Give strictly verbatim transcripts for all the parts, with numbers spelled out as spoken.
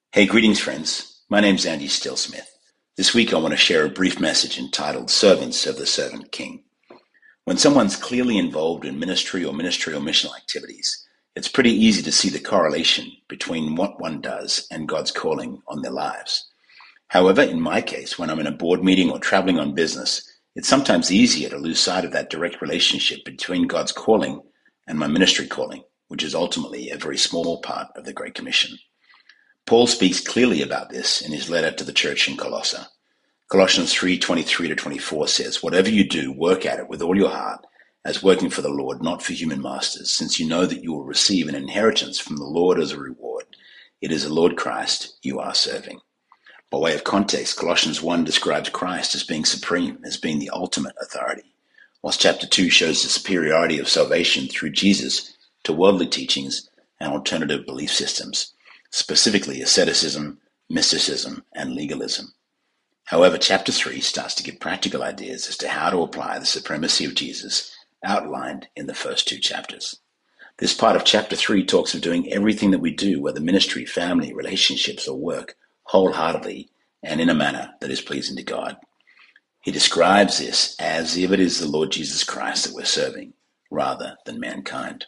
Hey, greetings, friends. My name's Andy Stillsmith. This week I want to share a brief message entitled Servants of the Servant King. When someone's clearly involved in ministry or ministerial missional activities, it's pretty easy to see the correlation between what one does and God's calling on their lives. However, in my case, when I'm in a board meeting or traveling on business, it's sometimes easier to lose sight of that direct relationship between God's calling and my ministry calling, which is ultimately a very small part of the Great Commission. Paul speaks clearly about this in his letter to the church in Colossae. Colossians three twenty-three to twenty-four says, "Whatever you do, work at it with all your heart, as working for the Lord, not for human masters, since you know that you will receive an inheritance from the Lord as a reward. It is the Lord Christ you are serving." By way of context, Colossians one describes Christ as being supreme, as being the ultimate authority, whilst chapter two shows the superiority of salvation through Jesus to worldly teachings and alternative belief systems, specifically asceticism, mysticism, and legalism. However, chapter three starts to give practical ideas as to how to apply the supremacy of Jesus outlined in the first two chapters. This part of chapter three talks of doing everything that we do, whether ministry, family, relationships, or work, wholeheartedly and in a manner that is pleasing to God. He describes this as if it is the Lord Jesus Christ that we're serving, rather than mankind.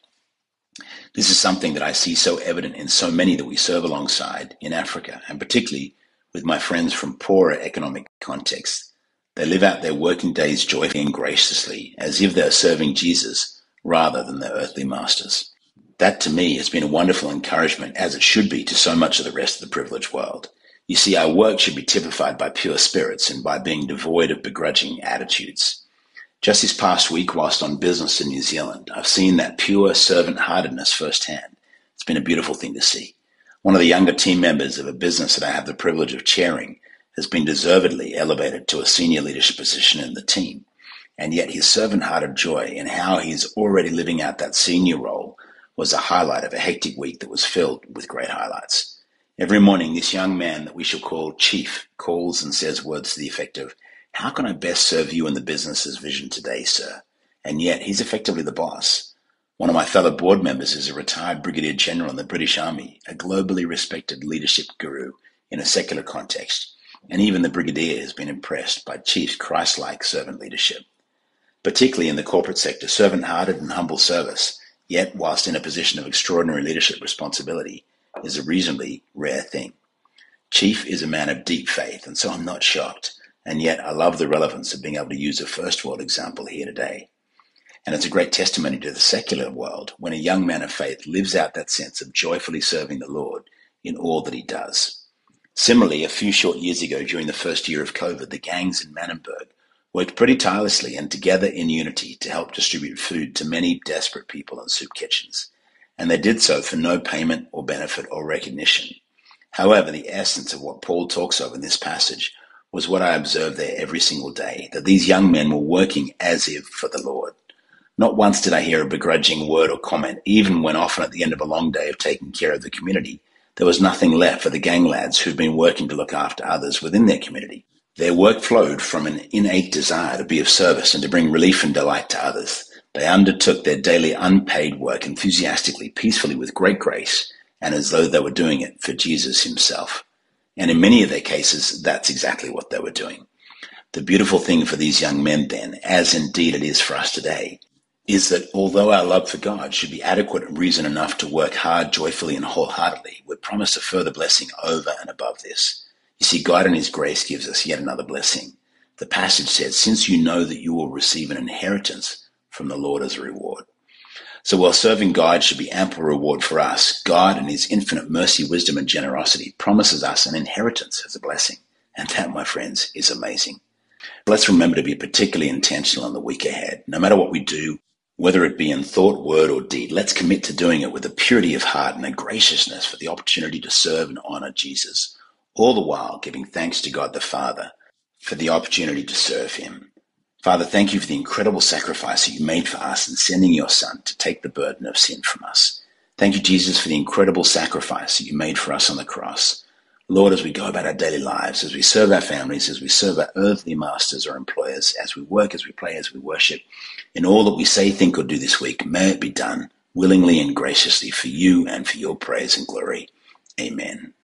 This is something that I see so evident in so many that we serve alongside in Africa, and particularly with my friends from poorer economic contexts. They live out their working days joyfully and graciously, as if they're serving Jesus rather than their earthly masters. That to me has been a wonderful encouragement, as it should be to so much of the rest of the privileged world. You see, our work should be typified by pure spirits and by being devoid of begrudging attitudes. Just this past week, whilst on business in New Zealand, I've seen that pure servant-heartedness firsthand. It's been a beautiful thing to see. One of the younger team members of a business that I have the privilege of chairing has been deservedly elevated to a senior leadership position in the team, and yet his servant-hearted joy in how he's already living out that senior role was a highlight of a hectic week that was filled with great highlights. Every morning, this young man that we shall call Chief calls and says words to the effect of, "How can I best serve you in the business's vision today, sir?" And yet he's effectively the boss. One of my fellow board members is a retired brigadier general in the British Army, a globally respected leadership guru in a secular context, and even the brigadier has been impressed by Chief's Christ-like servant leadership. Particularly in the corporate sector, servant-hearted and humble service, yet whilst in a position of extraordinary leadership responsibility, is a reasonably rare thing. Chief is a man of deep faith, and so I'm not shocked. And yet I love the relevance of being able to use a first world example here today. And it's a great testimony to the secular world when a young man of faith lives out that sense of joyfully serving the Lord in all that he does. Similarly, a few short years ago during the first year of COVID, the gangs in Manenberg worked pretty tirelessly and together in unity to help distribute food to many desperate people in soup kitchens. And they did so for no payment or benefit or recognition. However, the essence of what Paul talks of in this passage was what I observed there every single day, that these young men were working as if for the Lord. Not once did I hear a begrudging word or comment, even when often at the end of a long day of taking care of the community, there was nothing left for the gang lads who'd been working to look after others within their community. Their work flowed from an innate desire to be of service and to bring relief and delight to others. They undertook their daily unpaid work enthusiastically, peacefully, with great grace, and as though they were doing it for Jesus himself. And in many of their cases, that's exactly what they were doing. The beautiful thing for these young men then, as indeed it is for us today, is that although our love for God should be adequate reason enough to work hard, joyfully, and wholeheartedly, we're promised a further blessing over and above this. You see, God in his grace gives us yet another blessing. The passage says, "Since you know that you will receive an inheritance from the Lord as a reward." So while serving God should be ample reward for us, God in his infinite mercy, wisdom, and generosity promises us an inheritance as a blessing. And that, my friends, is amazing. Let's remember to be particularly intentional in the week ahead. No matter what we do, whether it be in thought, word, or deed, let's commit to doing it with a purity of heart and a graciousness for the opportunity to serve and honor Jesus, all the while giving thanks to God the Father for the opportunity to serve him. Father, thank you for the incredible sacrifice that you made for us in sending your Son to take the burden of sin from us. Thank you, Jesus, for the incredible sacrifice that you made for us on the cross. Lord, as we go about our daily lives, as we serve our families, as we serve our earthly masters or employers, as we work, as we play, as we worship, in all that we say, think, or do this week, may it be done willingly and graciously for you and for your praise and glory. Amen.